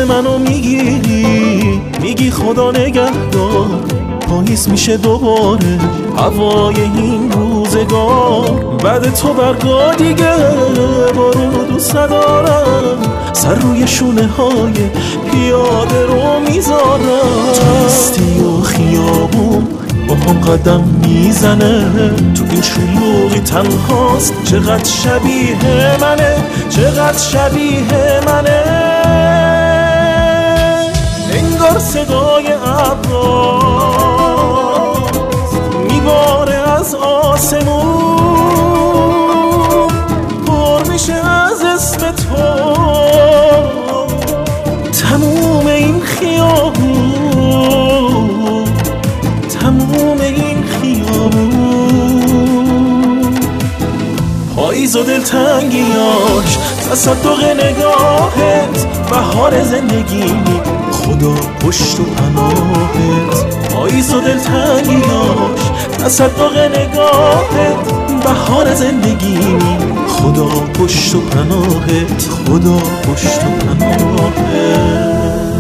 منو میگیری، میگی خدا نگهدار، پاییز میشه دوباره هوای این روزگار. بعد تو برگا دیگه بارونو دوست ندارم، سر روی شونه های پیاده رو میذارم. توستی و خیابون با هم قدم میزنه، تو این شلوغی تنهاست، چقدر شبیه منه، چقدر شبیه منه. انگار صدای ابراست میباره از آسمون، پر میشه از اسم تو تموم این خیابون، تموم این خیابون. پاییز و دلتنگیاش، تصدق نگاهت، بهار زندگیمی، خدا پشت و پناهت. پاییز و دلتنگیاش، تصدق نگاهت، بهار زندگیمی، خدا پشت و پناهت، خدا پشت و پناهت.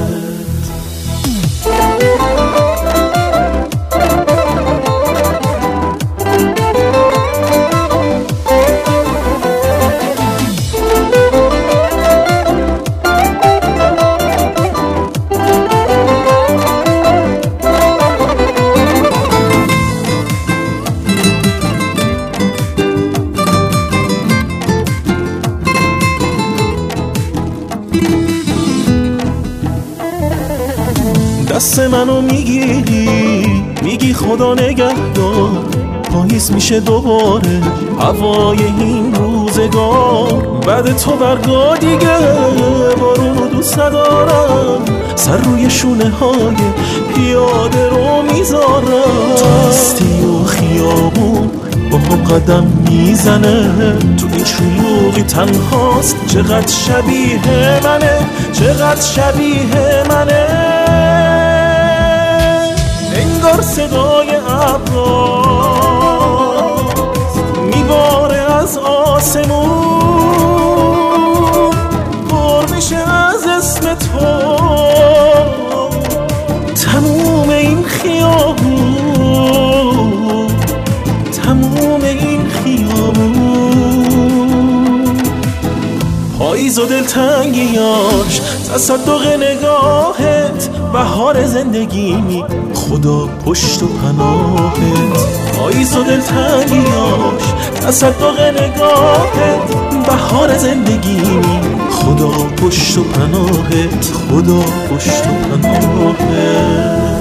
دست منو میگیری، میگی خدا نگهدار، پاییز میشه دوباره هوای این روزگار. بعد تو برگا دیگه بارونو دوست ندارم، سر روی شونه های پیاده رو میذارم. توستی و خیابون با هم قدم میزنه، تو این شلوغی تنهاست، چقدر شبیه منه، چقدر شبیه منه. انگار صدای ابراست میباره از آسمون، پر میشه از اسم تو تموم این خیابون، تموم این خیابون. پاییز و دلتنگیاش، تصدق نگاهت، بهار زندگیمی، خدا پشت و پناهت. پاییز و دلتنگیاش، تصدق نگاهت، بهار زندگیمی، خدا پشت و پناهت، خدا پشت و پناهت.